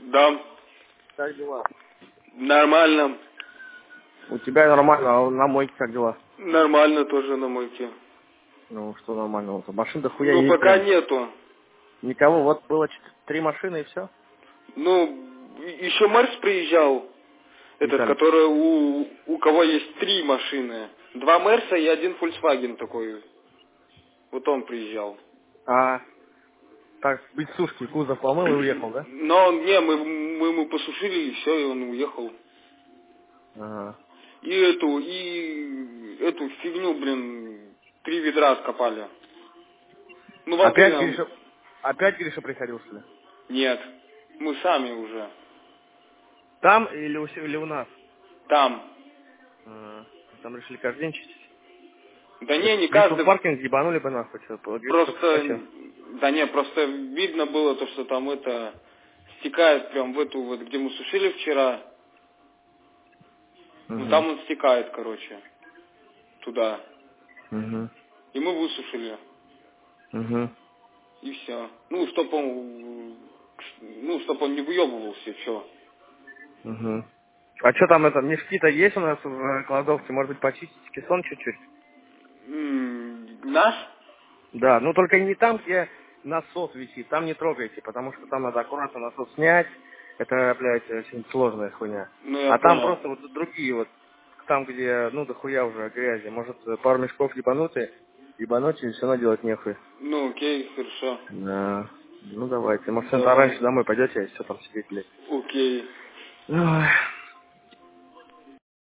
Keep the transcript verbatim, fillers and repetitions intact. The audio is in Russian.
Да. Как дела? Нормально. У тебя нормально, а на мойке как дела? Нормально тоже на мойке. Ну, что нормально? Машин дохуя Ну, есть пока прям. нету. Никого, вот было чет- три машины и все. Ну, еще Марс приезжал. Этот, Виталик. который у, у кого есть три машины. Два Мерса и один Volkswagen такой. Вот он приезжал. А, так, без сушки, кузов помыл и уехал, да? Но не, мы, мы ему посушили и все, и он уехал. Ага. И эту, и эту фигню, блин, три ведра откопали. Ну, воды Опять нам... Гриша, опять Гриша приходил, что ли? Нет. Мы сами уже. Там или у, се- или у нас? Там. Ага. Там решили каждый день чистить. Да Так не, не Гришу в каждый. паркинг ебанули бы нахуй, что Гриша только Просто, вскочил. да не, просто видно было то, что там это стекает прям в эту вот, где мы сушили вчера. Ну Угу. там он стекает, короче, туда. Угу. И мы высушили. Угу. И все. Ну, чтоб он, ну, чтоб он не выебывался, что. Угу. А что там это, мешки-то есть у нас в кладовке? Может быть, почистить кессон чуть-чуть? Наш? Да, ну только не там, где насос висит, там не трогайте, потому что там надо аккуратно насос снять. Это, блядь, очень сложная хуйня. Ну, я А там понял. просто вот другие вот, там, где, ну, дохуя уже грязи. Может, пару мешков ебануть и ебануть, и все равно делать нехуй. Ну, окей, хорошо. Да. Ну, давайте. Может, раньше Давай. домой пойдете, а все там сидеть, блядь. Окей. Ой.